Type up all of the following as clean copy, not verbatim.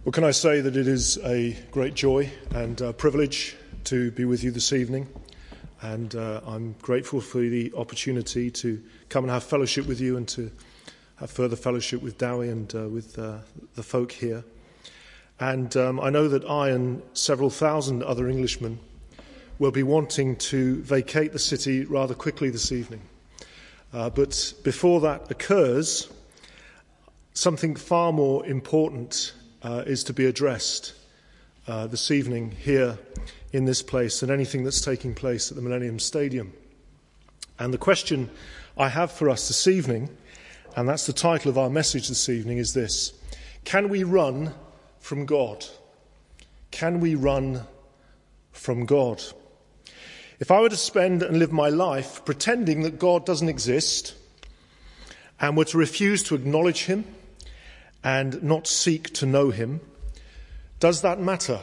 Well, can I say that it is a great joy and privilege to be with you this evening, and I'm grateful for the opportunity to come and have fellowship with you and to have further fellowship with Dowie and with the folk here. And I know that I and several thousand other Englishmen will be wanting to vacate the city rather quickly this evening. But before that occurs, something far more important is to be addressed this evening here in this place than anything that's taking place at the Millennium Stadium. And the question I have for us this evening, and that's the title of our message this evening, is this: can we run from God? Can we run from God? If I were to spend and live my life pretending that God doesn't exist and were to refuse to acknowledge him and not seek to know him, does that matter?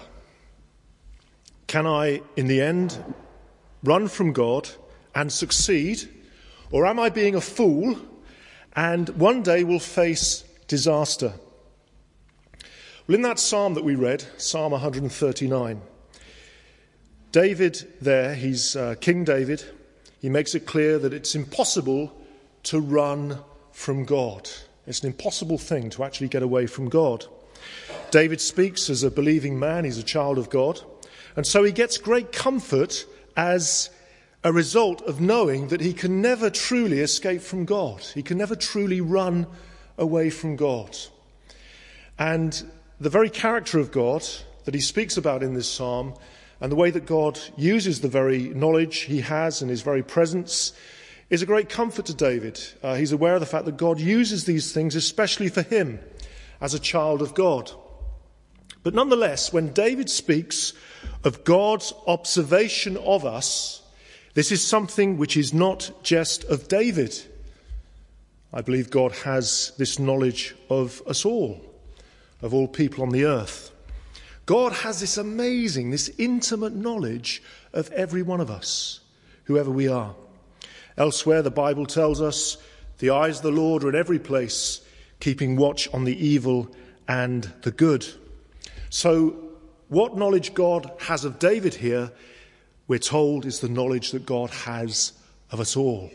Can I, in the end, run from God and succeed? Or am I being a fool and one day will face disaster? Well, in that psalm that we read, Psalm 139, David there, he's King David, he makes it clear that it's impossible to run from God. It's an impossible thing to actually get away from God. David speaks as a believing man, he's a child of God, and so he gets great comfort as a result of knowing that he can never truly escape from God. He can never truly run away from God. And the very character of God that he speaks about in this psalm, and the way that God uses the very knowledge he has and his very presence, is a great comfort to David. He's aware of the fact that God uses these things especially for him as a child of God. But nonetheless, when David speaks of God's observation of us, this is something which is not just of David. I believe God has this knowledge of us all, of all people on the earth. God has this amazing, this intimate knowledge of every one of us, whoever we are. Elsewhere, the Bible tells us, the eyes of the Lord are in every place, keeping watch on the evil and the good. So, what knowledge God has of David here, we're told, is the knowledge that God has of us all.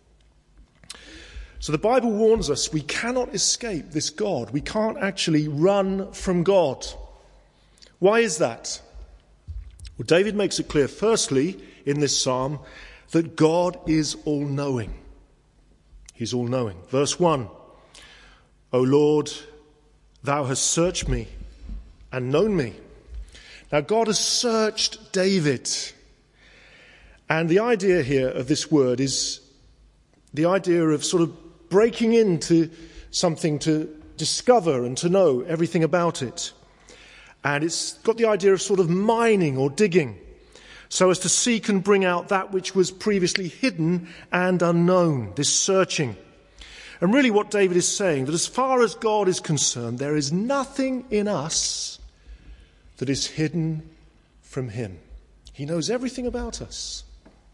So the Bible warns us we cannot escape this God. We can't actually run from God. Why is that? Well, David makes it clear, firstly, in this psalm, that God is all-knowing. He's all-knowing. Verse 1, O Lord, thou hast searched me and known me. Now, God has searched David. And the idea here of this word is the idea of sort of breaking into something to discover and to know everything about it. And it's got the idea of sort of mining or digging, so as to seek and bring out that which was previously hidden and unknown, this searching. And really what David is saying, that as far as God is concerned, there is nothing in us that is hidden from him. He knows everything about us.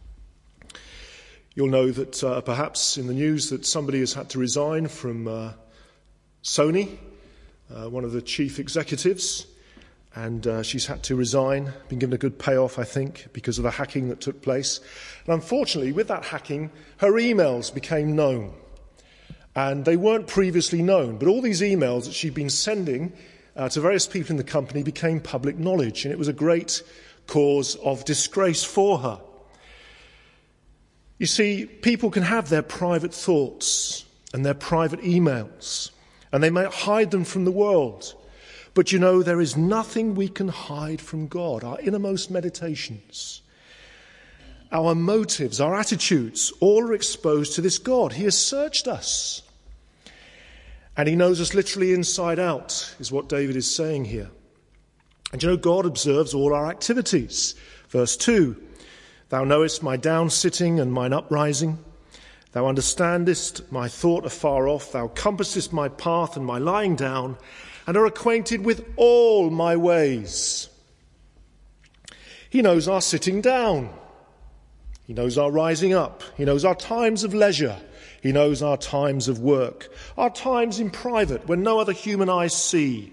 You'll know that perhaps in the news that somebody has had to resign from Sony, one of the chief executives. And she's had to resign, been given a good payoff, I think, because of the hacking that took place. And unfortunately, with that hacking, her emails became known. And they weren't previously known, but all these emails that she'd been sending to various people in the company became public knowledge, and it was a great cause of disgrace for her. You see, people can have their private thoughts and their private emails, and they may hide them from the world. But you know, there is nothing we can hide from God. Our innermost meditations, our motives, our attitudes, all are exposed to this God. He has searched us. And he knows us literally inside out, is what David is saying here. And you know, God observes all our activities. Verse 2, thou knowest my down-sitting and mine uprising. Thou understandest my thought afar off. Thou compassest my path and my lying down, and are acquainted with all my ways. He knows our sitting down. He knows our rising up. He knows our times of leisure. He knows our times of work, our times in private when no other human eyes see,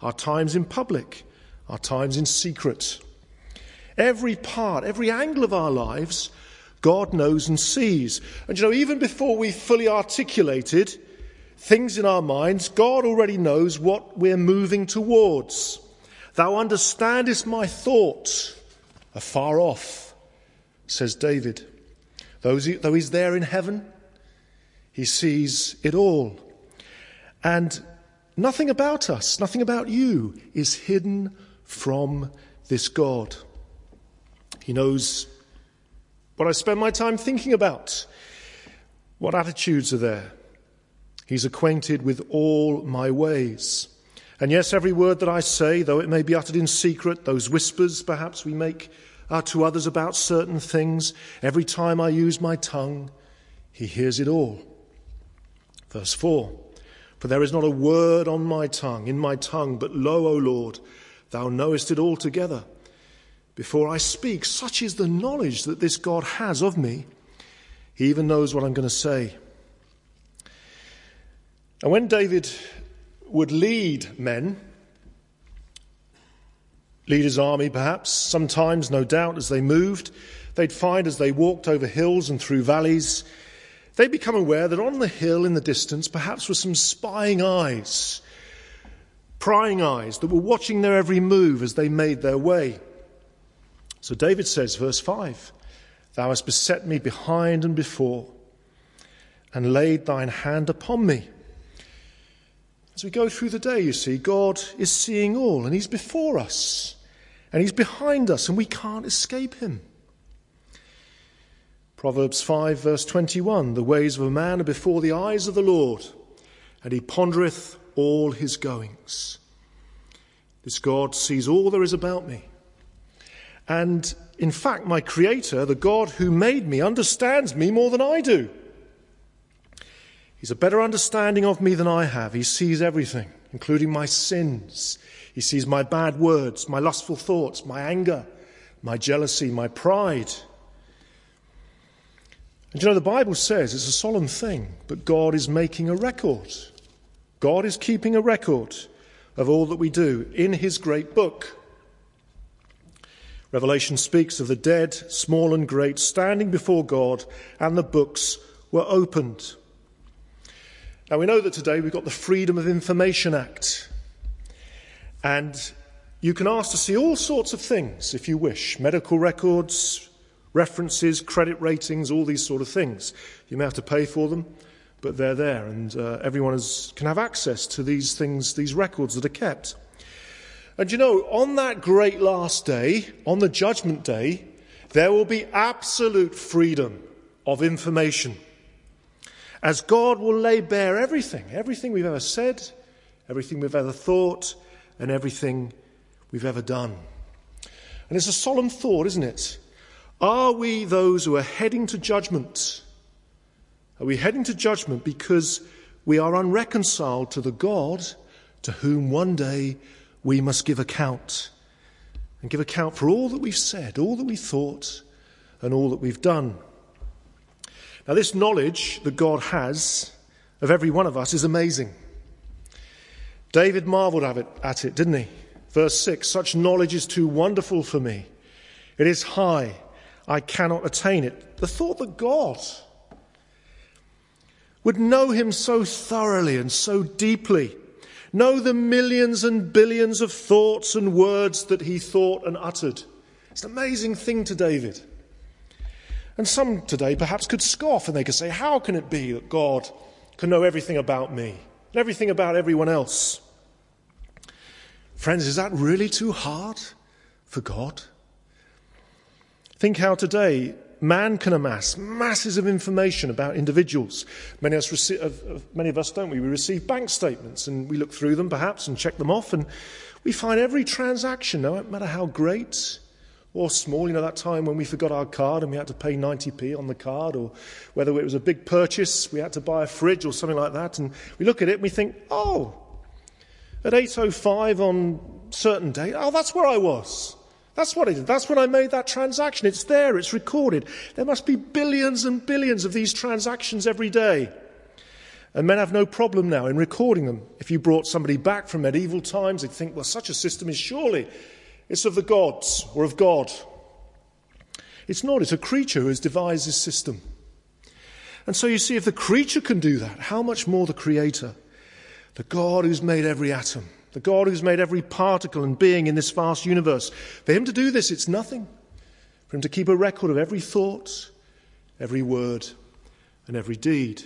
our times in public, our times in secret. Every part, every angle of our lives, God knows and sees. And even before we fully articulated things in our minds, God already knows what we're moving towards. Thou understandest my thoughts afar off, says David. Though he's there in heaven, he sees it all. And nothing about us, nothing about you is hidden from this God. He knows what I spend my time thinking about, what attitudes are there. He's acquainted with all my ways. And yes, every word that I say, though it may be uttered in secret, those whispers perhaps we make to others about certain things, every time I use my tongue, he hears it all. Verse 4, for there is not a word in my tongue, but lo, O Lord, thou knowest it altogether. Before I speak, such is the knowledge that this God has of me. He even knows what I'm going to say. And when David would lead men, lead his army perhaps, sometimes, no doubt, as they moved, they'd find as they walked over hills and through valleys, they'd become aware that on the hill in the distance perhaps were some spying eyes, prying eyes that were watching their every move as they made their way. So David says, verse 5, thou hast beset me behind and before, and laid thine hand upon me. As we go through the day, you see, God is seeing all, and he's before us, and he's behind us, and we can't escape him. Proverbs 5, verse 21, the ways of a man are before the eyes of the Lord, and he pondereth all his goings. This God sees all there is about me. And in fact, my Creator, the God who made me, understands me more than I do. He's a better understanding of me than I have. He sees everything, including my sins. He sees my bad words, my lustful thoughts, my anger, my jealousy, my pride. And the Bible says it's a solemn thing, but God is making a record. God is keeping a record of all that we do in his great book. Revelation speaks of the dead, small and great, standing before God, and the books were opened. Now we know that today we've got the Freedom of Information Act. And you can ask to see all sorts of things if you wish. Medical records, references, credit ratings, all these sort of things. You may have to pay for them, but they're there. And everyone can have access to these things, these records that are kept. And on that great last day, on the judgment day, there will be absolute freedom of information. As God will lay bare everything we've ever said, everything we've ever thought, and everything we've ever done. And it's a solemn thought, isn't it? Are we those who are heading to judgment? Are we heading to judgment because we are unreconciled to the God to whom one day we must give account, and give account for all that we've said, all that we thought, and all that we've done? Now, this knowledge that God has of every one of us is amazing. David marveled at it, didn't he? Verse 6, such knowledge is too wonderful for me. It is high. I cannot attain it. The thought that God would know him so thoroughly and so deeply, know the millions and billions of thoughts and words that he thought and uttered. It's an amazing thing to David. And some today perhaps could scoff and they could say, how can it be that God can know everything about me and everything about everyone else? Friends, is that really too hard for God? Think how today man can amass masses of information about individuals. Many of us don't we? We receive bank statements and we look through them perhaps and check them off, and we find every transaction, no matter how great or small. That time when we forgot our card and we had to pay 90p on the card, or whether it was a big purchase, we had to buy a fridge or something like that, and we look at it and we think, at 8:05 on certain day, that's where I was. That's what I did. That's when I made that transaction. It's there. It's recorded. There must be billions and billions of these transactions every day. And men have no problem now in recording them. If you brought somebody back from medieval times, they'd think, well, such a system is surely, it's of the gods or of God. It's not. It's a creature who has devised this system. And so you see, if the creature can do that, how much more the Creator, the God who's made every atom, the God who's made every particle and being in this vast universe. For him to do this, it's nothing. For him to keep a record of every thought, every word, and every deed.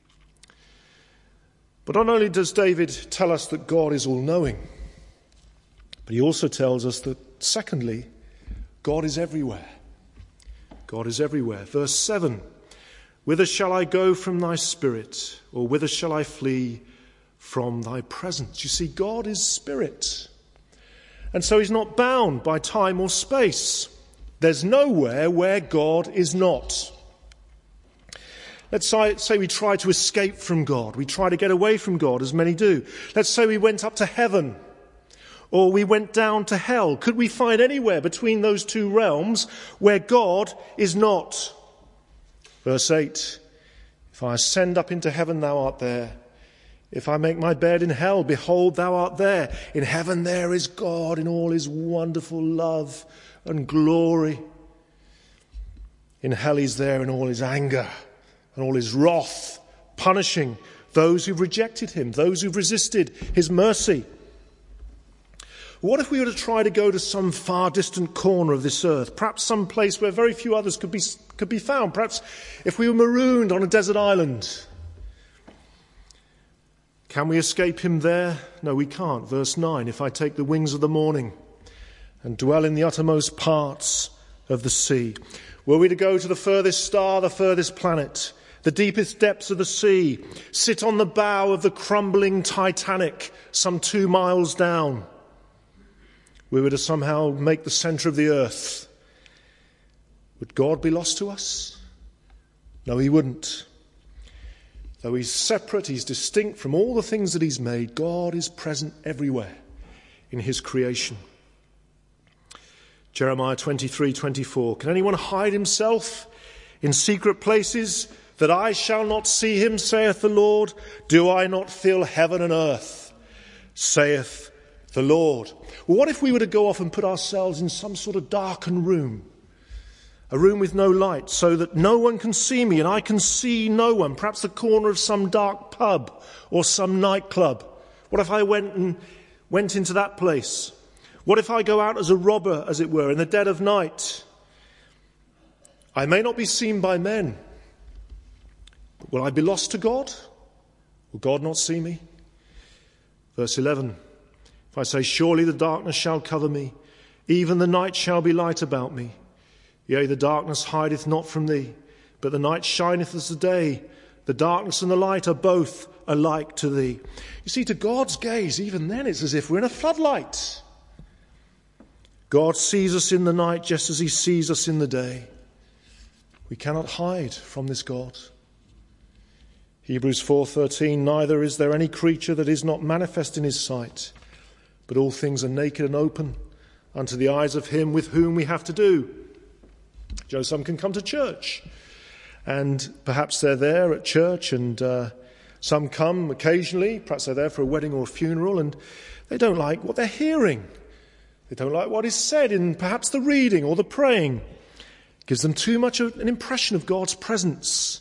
But not only does David tell us that God is all-knowing, but he also tells us that, secondly, God is everywhere. God is everywhere. Verse 7, whither shall I go from thy spirit, or whither shall I flee from thy presence? You see, God is spirit. And so he's not bound by time or space. There's nowhere where God is not. Let's say we try to escape from God. We try to get away from God, as many do. Let's say we went up to heaven, or we went down to hell. Could we find anywhere between those two realms where God is not? Verse 8, if I ascend up into heaven, thou art there. If I make my bed in hell, behold, thou art there. In heaven there is God in all his wonderful love and glory. In hell he's there in all his anger and all his wrath, punishing those who've rejected him, those who've resisted his mercy. What if we were to try to go to some far distant corner of this earth, perhaps some place where very few others could be found, perhaps if we were marooned on a desert island? Can we escape him there? No, we can't. Verse 9, if I take the wings of the morning and dwell in the uttermost parts of the sea. Were we to go to the furthest star, the furthest planet, the deepest depths of the sea, sit on the bow of the crumbling Titanic some 2 miles down, we were to somehow make the center of the earth, would God be lost to us? No, he wouldn't. Though he's separate, he's distinct from all the things that he's made, God is present everywhere in his creation. Jeremiah 23:24. Can anyone hide himself in secret places that I shall not see him, saith the Lord? Do I not fill heaven and earth, saith the Lord? Well, what if we were to go off and put ourselves in some sort of darkened room? A room with no light, so that no one can see me and I can see no one. Perhaps the corner of some dark pub or some nightclub. What if I went into that place? What if I go out as a robber, as it were, in the dead of night? I may not be seen by men, but will I be lost to God? Will God not see me? Verse 11, if I say, surely the darkness shall cover me, even the night shall be light about me. Yea, the darkness hideth not from thee, but the night shineth as the day. The darkness and the light are both alike to thee. You see, to God's gaze, even then, it's as if we're in a floodlight. God sees us in the night just as he sees us in the day. We cannot hide from this God. Hebrews 4:13, neither is there any creature that is not manifest in his sight, but all things are naked and open unto the eyes of him with whom we have to do. Some can come to church, and perhaps they're there at church, and some come occasionally, perhaps they're there for a wedding or a funeral, and they don't like what they're hearing. They don't like what is said in perhaps the reading or the praying. It gives them too much of an impression of God's presence.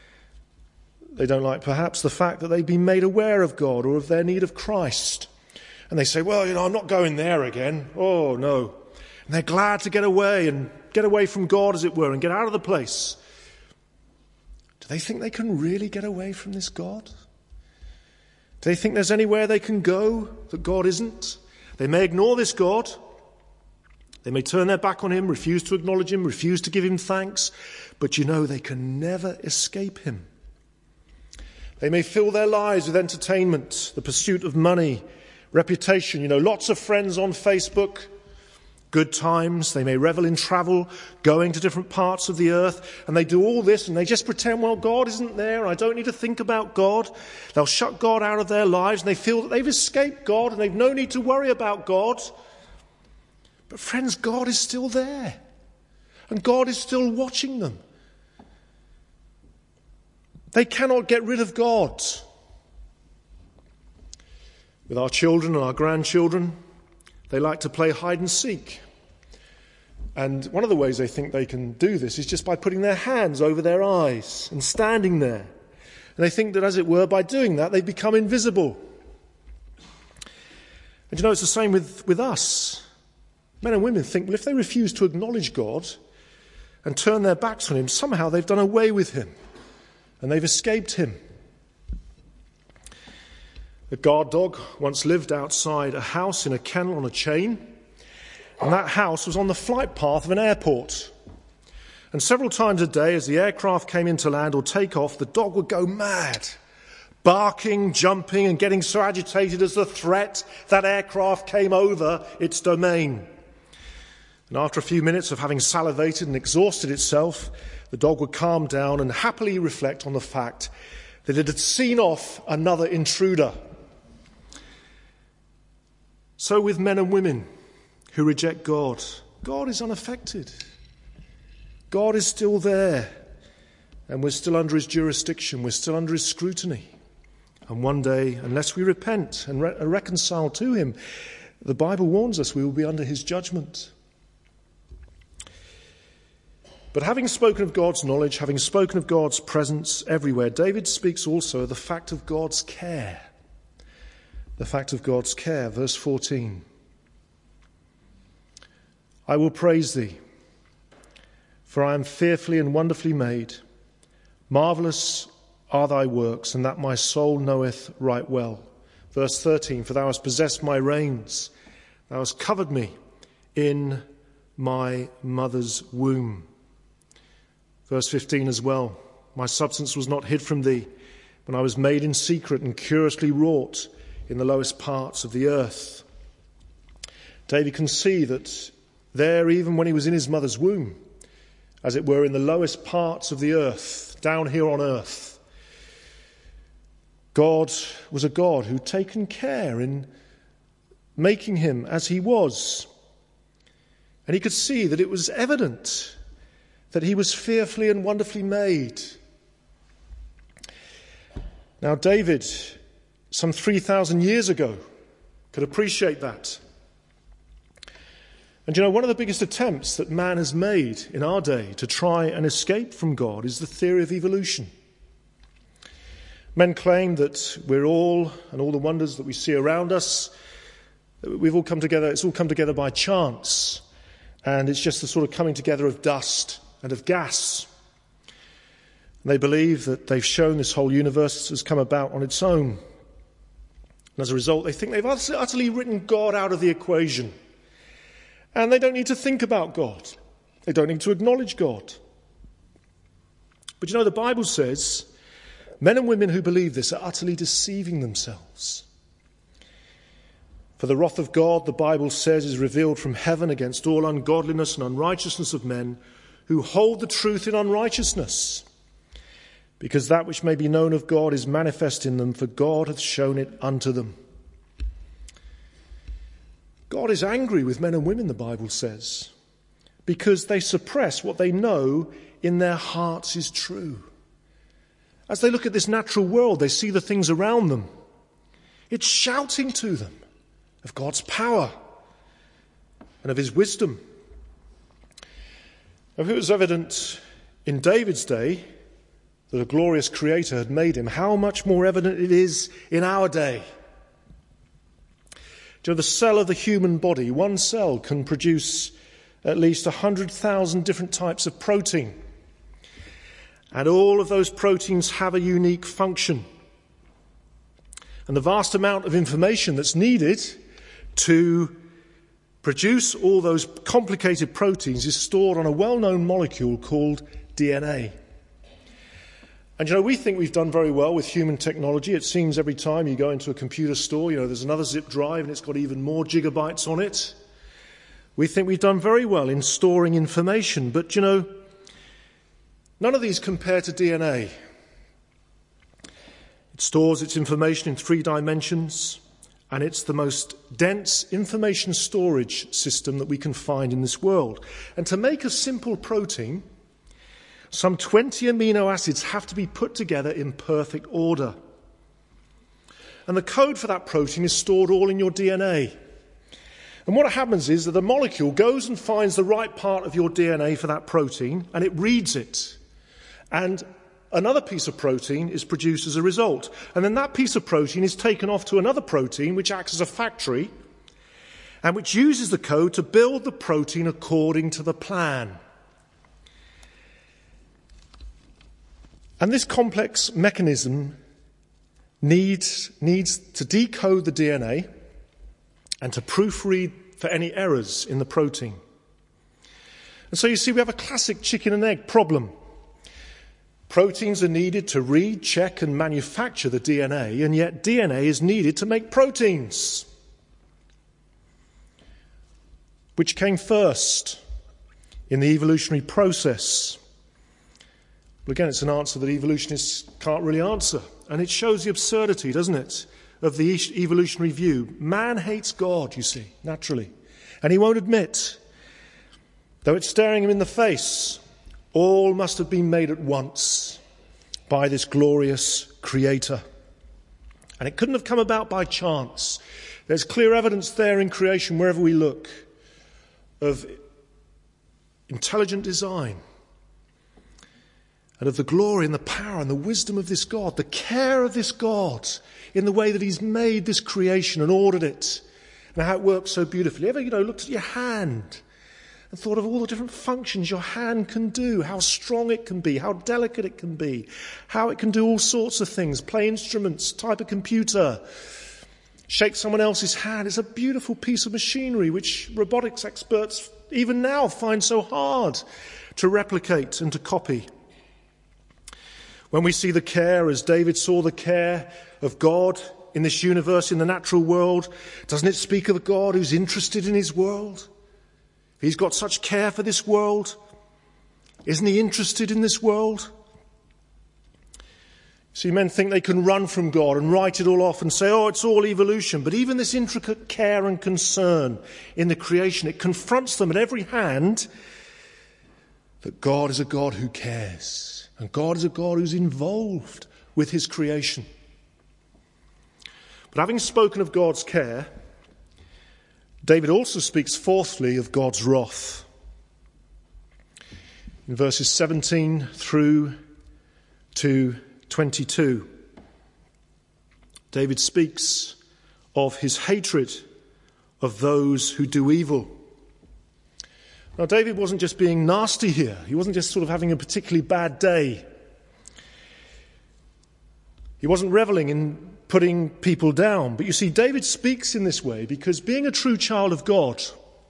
They don't like perhaps the fact that they've been made aware of God or of their need of Christ. And they say, well, I'm not going there again. Oh, no. And they're glad to get away from God, as it were, and get out of the place. Do they think they can really get away from this God? Do they think there's anywhere they can go that God isn't? They may ignore this God. They may turn their back on him, refuse to acknowledge him, refuse to give him thanks. But they can never escape him. They may fill their lives with entertainment, the pursuit of money, reputation, lots of friends on Facebook, good times. They may revel in travel, going to different parts of the earth, and they do all this and they just pretend, well, God isn't there, I don't need to think about God. They'll shut God out of their lives, and they feel that they've escaped God and they've no need to worry about God. But friends, God is still there, and God is still watching them. They cannot get rid of God. With our children and our grandchildren, they like to play hide and seek. And one of the ways they think they can do this is just by putting their hands over their eyes and standing there. And they think that, as it were, by doing that, they become invisible. And it's the same with us. Men and women think, well, if they refuse to acknowledge God and turn their backs on him, somehow they've done away with him and they've escaped him. A guard dog once lived outside a house in a kennel on a chain, and that house was on the flight path of an airport. And several times a day, as the aircraft came into land or take off, the dog would go mad, barking, jumping, and getting so agitated as the threat that aircraft came over its domain. And after a few minutes of having salivated and exhausted itself, the dog would calm down and happily reflect on the fact that it had seen off another intruder. So with men and women who reject God, God is unaffected. God is still there, and we're still under his jurisdiction, we're still under his scrutiny. And one day, unless we repent and reconcile to him, the Bible warns us we will be under his judgment. But having spoken of God's knowledge, having spoken of God's presence everywhere, David speaks also of the fact of God's care. The fact of God's care, verse 14. I will praise thee, for I am fearfully and wonderfully made. Marvellous are thy works, and that my soul knoweth right well. Verse 13, for thou hast possessed my reins, thou hast covered me in my mother's womb. Verse 15 as well, my substance was not hid from thee, when I was made in secret and curiously wrought in the lowest parts of the earth. David can see that there, even when he was in his mother's womb, as it were in the lowest parts of the earth, down here on earth, God was a God who'd taken care in making him as he was. And he could see that it was evident that he was fearfully and wonderfully made. Now, David, some 3,000 years ago, could appreciate that. And one of the biggest attempts that man has made in our day to try and escape from God is the theory of evolution. Men claim that we're all, and all the wonders that we see around us, we've all come together, it's all come together by chance. And it's just the sort of coming together of dust and of gas. And they believe that they've shown this whole universe has come about on its own. And as a result, they think they've utterly written God out of the equation. And they don't need to think about God. They don't need to acknowledge God. But the Bible says men and women who believe this are utterly deceiving themselves. For the wrath of God, the Bible says, is revealed from heaven against all ungodliness and unrighteousness of men who hold the truth in unrighteousness. Because that which may be known of God is manifest in them, for God hath shown it unto them. God is angry with men and women, the Bible says, because they suppress what they know in their hearts is true. As they look at this natural world, they see the things around them. It's shouting to them of God's power and of his wisdom. If it was evident in David's day that a glorious creator had made him, how much more evident it is in our day. The cell of the human body, one cell can produce at least 100,000 different types of protein. And all of those proteins have a unique function. And the vast amount of information that's needed to produce all those complicated proteins is stored on a well-known molecule called DNA. And we think we've done very well with human technology. It seems every time you go into a computer store, there's another zip drive and it's got even more gigabytes on it. We think we've done very well in storing information. But, none of these compare to DNA. It stores its information in 3 dimensions, and it's the most dense information storage system that we can find in this world. And to make a simple protein, some 20 amino acids have to be put together in perfect order. And the code for that protein is stored all in your DNA. And what happens is that the molecule goes and finds the right part of your DNA for that protein, and it reads it. And another piece of protein is produced as a result. And then that piece of protein is taken off to another protein, which acts as a factory, and which uses the code to build the protein according to the plan. And this complex mechanism needs to decode the DNA and to proofread for any errors in the protein. And so you see, we have a classic chicken and egg problem. Proteins are needed to read, check, and manufacture the DNA, and yet DNA is needed to make proteins. Which came first in the evolutionary process? Well, again, it's an answer that evolutionists can't really answer. And it shows the absurdity, doesn't it, of the evolutionary view. Man hates God, you see, naturally. And he won't admit, though it's staring him in the face, all must have been made at once by this glorious Creator. And it couldn't have come about by chance. There's clear evidence there in creation, wherever we look, of intelligent design and of the glory and the power and the wisdom of this God, the care of this God in the way that he's made this creation and ordered it, and how it works so beautifully. Ever, looked at your hand and thought of all the different functions your hand can do, how strong it can be, how delicate it can be, how it can do all sorts of things, play instruments, type a computer, shake someone else's hand. It's a beautiful piece of machinery which robotics experts even now find so hard to replicate and to copy. When we see the care, as David saw the care of God in this universe, in the natural world, doesn't it speak of a God who's interested in his world? He's got such care for this world. Isn't he interested in this world? See, men think they can run from God and write it all off and say, oh, it's all evolution. But even this intricate care and concern in the creation, it confronts them at every hand that God is a God who cares. And God is a God who's involved with his creation. But having spoken of God's care, David also speaks fourthly of God's wrath. In verses 17 through to 22, David speaks of his hatred of those who do evil. Now, David wasn't just being nasty here. He wasn't just sort of having a particularly bad day. He wasn't reveling in putting people down. But you see, David speaks in this way because being a true child of God,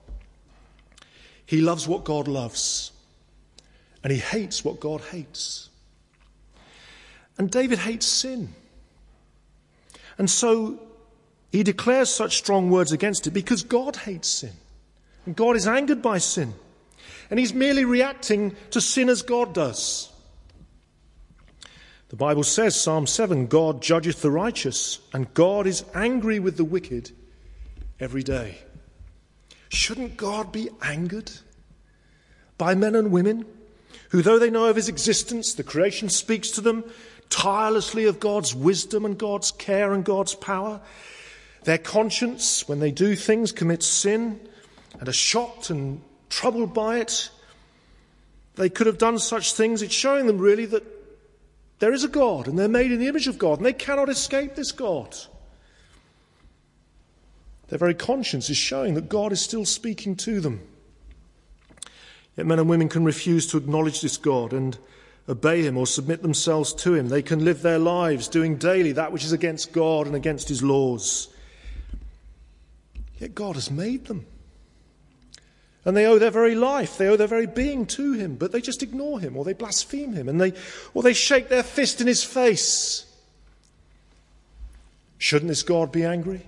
he loves what God loves. And he hates what God hates. And David hates sin. And so he declares such strong words against it because God hates sin. And God is angered by sin. And he's merely reacting to sin as God does. The Bible says, Psalm 7, God judgeth the righteous, and God is angry with the wicked every day. Shouldn't God be angered by men and women who, though they know of his existence, the creation speaks to them tirelessly of God's wisdom and God's care and God's power, their conscience, when they do things, commits sin, and are shocked and troubled by it? They could have done such things. It's showing them really that there is a God, and they're made in the image of God, and they cannot escape this God. Their very conscience is showing that God is still speaking to them. Yet men and women can refuse to acknowledge this God and obey him or submit themselves to him. They can live their lives doing daily that which is against God and against his laws. Yet God has made them. And they owe their very life, they owe their very being to him, but they just ignore him, or they blaspheme him, or they shake their fist in his face. Shouldn't this God be angry?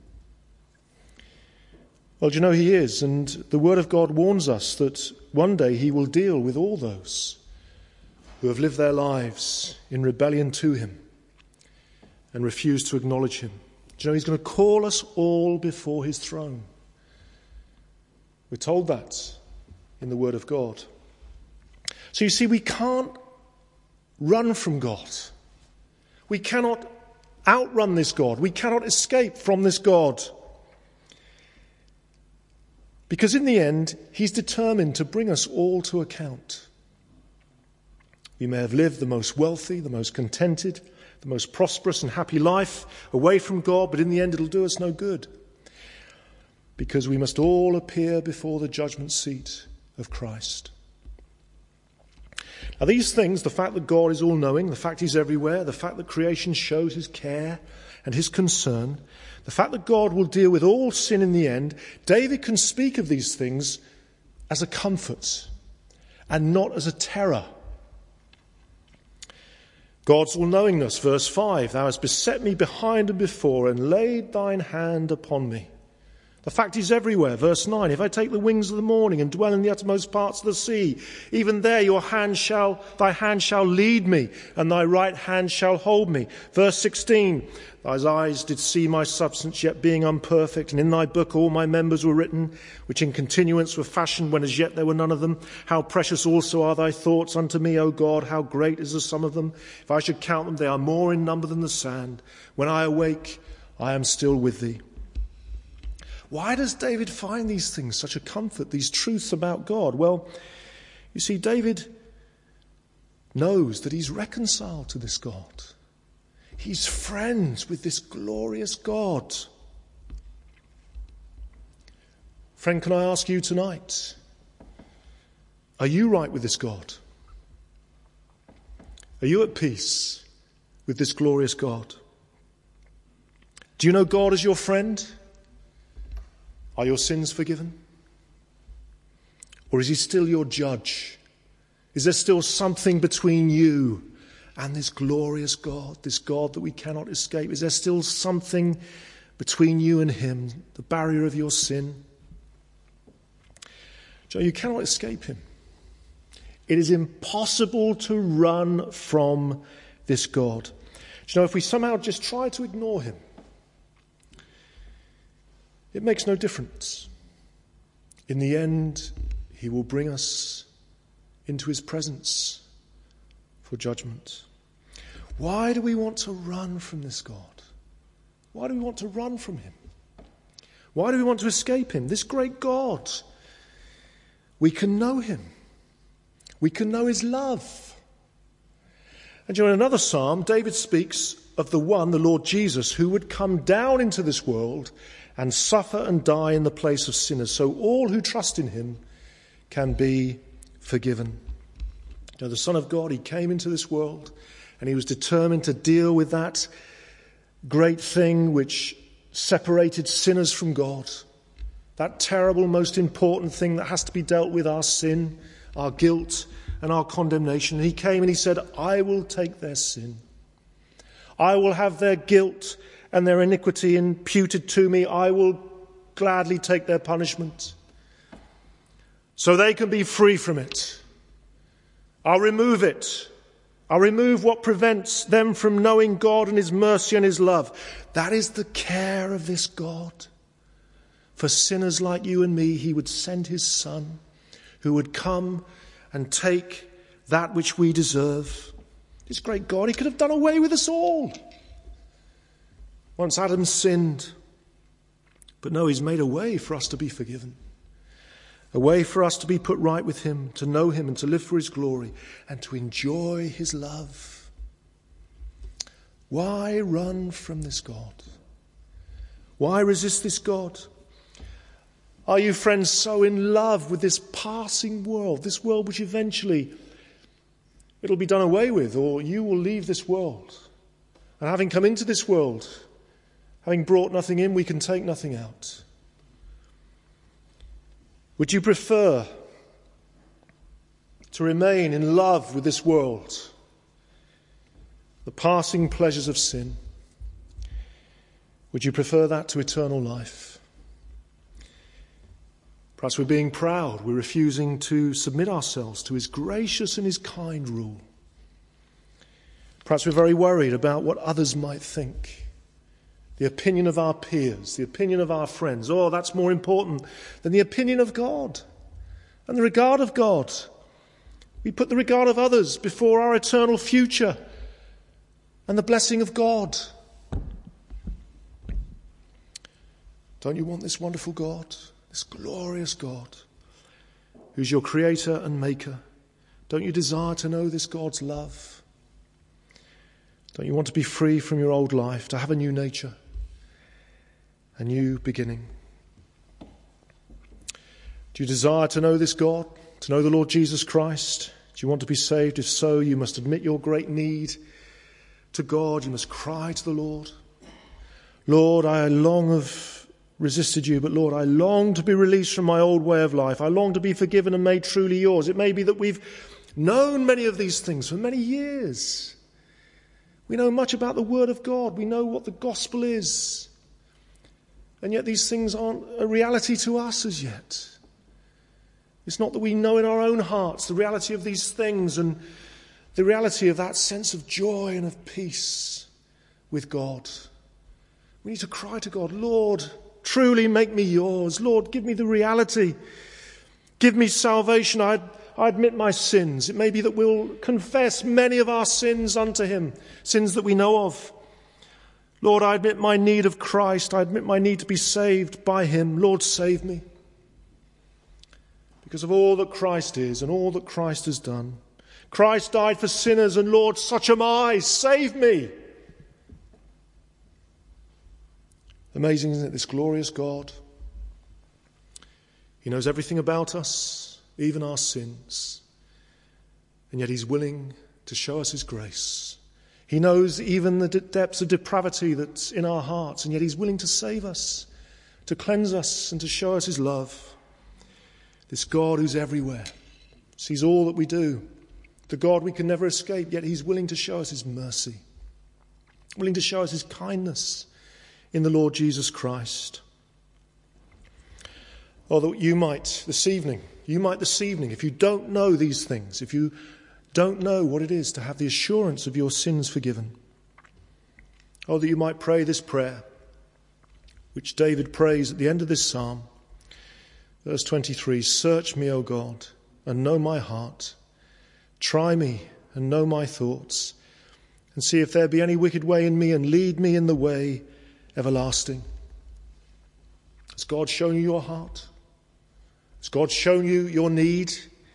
Well, do you know he is, and the word of God warns us that one day he will deal with all those who have lived their lives in rebellion to him and refuse to acknowledge him. Do you know he's going to call us all before his throne? We're told that in the Word of God. So you see, we can't run from God. We cannot outrun this God. We cannot escape from this God. Because in the end, he's determined to bring us all to account. We may have lived the most wealthy, the most contented, the most prosperous and happy life away from God, but in the end it'll do us no good. Because we must all appear before the judgment seat of Christ. Now these things, the fact that God is all-knowing, the fact he's everywhere, the fact that creation shows his care and his concern, the fact that God will deal with all sin in the end, David can speak of these things as a comfort and not as a terror. God's all-knowingness, verse 5, thou hast beset me behind and before and laid thine hand upon me. The fact is everywhere, verse 9, if I take the wings of the morning and dwell in the uttermost parts of the sea, even there thy hand shall lead me, and thy right hand shall hold me. Verse 16, thy eyes did see my substance, yet being imperfect, and in thy book all my members were written, which in continuance were fashioned when as yet there were none of them. How precious also are thy thoughts unto me, O God, how great is the sum of them. If I should count them, they are more in number than the sand. When I awake, I am still with thee. Why does David find these things such a comfort, these truths about God? Well, you see, David knows that he's reconciled to this God. He's friends with this glorious God. Friend, can I ask you tonight, are you right with this God? Are you at peace with this glorious God? Do you know God as your friend? Are your sins forgiven? Or is he still your judge? Is there still something between you and this glorious God, this God that we cannot escape? Is there still something between you and him, the barrier of your sin? Joe, you cannot escape him. It is impossible to run from this God. Do you know, if we somehow just try to ignore him, it makes no difference. In the end, he will bring us into his presence for judgment. Why do we want to run from this God? Why do we want to run from him? Why do we want to escape him? This great God. We can know him. We can know his love. And you know, in another psalm, David speaks of the one, the Lord Jesus, who would come down into this world and suffer and die in the place of sinners, so all who trust in him can be forgiven. You know, the Son of God, he came into this world and he was determined to deal with that great thing which separated sinners from God, that terrible, most important thing that has to be dealt with, our sin, our guilt and our condemnation. And he came and he said, I will take their sin. I will have their guilt and their iniquity imputed to me. I will gladly take their punishment so they can be free from it. I'll remove it. I'll remove what prevents them from knowing God and his mercy and his love. That is the care of this God. For sinners like you and me, he would send his Son who would come and take that which we deserve. This great God, he could have done away with us all once Adam sinned. But no, he's made a way for us to be forgiven. A way for us to be put right with him, to know him and to live for his glory and to enjoy his love. Why run from this God? Why resist this God? Are you, friends, so in love with this passing world, this world which eventually it'll be done away with, or you will leave this world? And having come into this world, having brought nothing in, we can take nothing out. Would you prefer to remain in love with this world, the passing pleasures of sin? Would you prefer that to eternal life? Perhaps we're being proud. We're refusing to submit ourselves to his gracious and his kind rule. Perhaps we're very worried about what others might think. The opinion of our peers, the opinion of our friends. Oh, that's more important than the opinion of God and the regard of God. We put the regard of others before our eternal future and the blessing of God. Don't you want this wonderful God, this glorious God, who's your creator and maker? Don't you desire to know this God's love? Don't you want to be free from your old life, to have a new nature, a new beginning? Do you desire to know this God, to know the Lord Jesus Christ? Do you want to be saved? If so, you must admit your great need to God. You must cry to the Lord. Lord, I long have resisted you, but Lord, I long to be released from my old way of life. I long to be forgiven and made truly yours. It may be that we've known many of these things for many years. We know much about the Word of God. We know what the gospel is. And yet these things aren't a reality to us as yet. It's not that we know in our own hearts the reality of these things and the reality of that sense of joy and of peace with God. We need to cry to God, Lord, truly make me yours. Lord, give me the reality. Give me salvation. I admit my sins. It may be that we'll confess many of our sins unto him, sins that we know of. Lord, I admit my need of Christ. I admit my need to be saved by him. Lord, save me. Because of all that Christ is and all that Christ has done. Christ died for sinners, and Lord, such am I. Save me. Amazing, isn't it, this glorious God? He knows everything about us, even our sins. And yet he's willing to show us his grace. He knows even the depths of depravity that's in our hearts, and yet he's willing to save us, to cleanse us, and to show us his love. This God who's everywhere, sees all that we do. The God we can never escape, yet he's willing to show us his mercy, willing to show us his kindness in the Lord Jesus Christ. Or that you might this evening, if you don't know these things, if you don't know what it is to have the assurance of your sins forgiven, or that you might pray this prayer, which David prays at the end of this psalm. Verse 23, search me, O God, and know my heart. Try me and know my thoughts, and see if there be any wicked way in me, and lead me in the way everlasting. Has God shown you your heart? Has God shown you your need?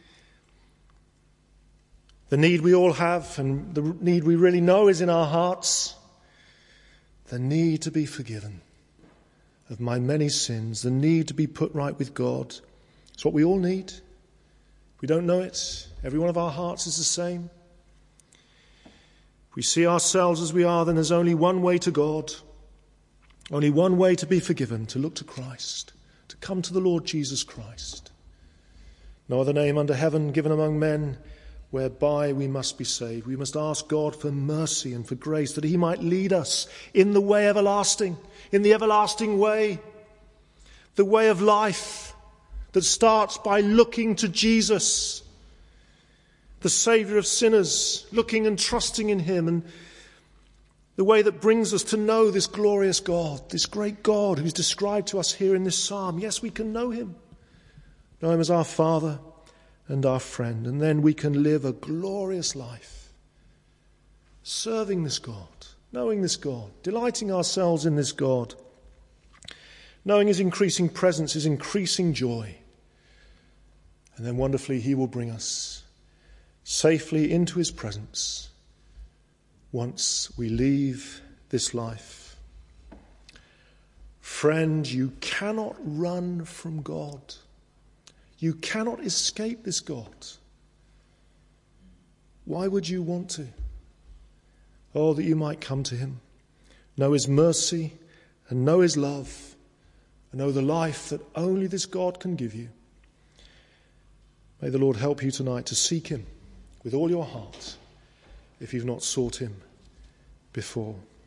The need we all have, and the need we really know is in our hearts. The need to be forgiven of my many sins, the need to be put right with God. It's what we all need. We don't know it. Every one of our hearts is the same. If we see ourselves as we are, then there's only one way to God, only one way to be forgiven, to look to Christ, to come to the Lord Jesus Christ. No other name under heaven given among men whereby we must be saved. We must ask God for mercy and for grace, that he might lead us in the way everlasting, in the everlasting way, the way of life that starts by looking to Jesus, the Saviour of sinners, looking and trusting in him, and the way that brings us to know this glorious God, this great God who's described to us here in this psalm. Yes, we can know him as our Father and our friend, and then we can live a glorious life, serving this God, knowing this God, delighting ourselves in this God, knowing his increasing presence, his increasing joy. And then wonderfully he will bring us safely into his presence once we leave this life. Friend, you cannot run from God. You cannot escape this God. Why would you want to? Oh, that you might come to him, know his mercy and know his love, and know the life that only this God can give you. May the Lord help you tonight to seek him with all your heart if you've not sought him before.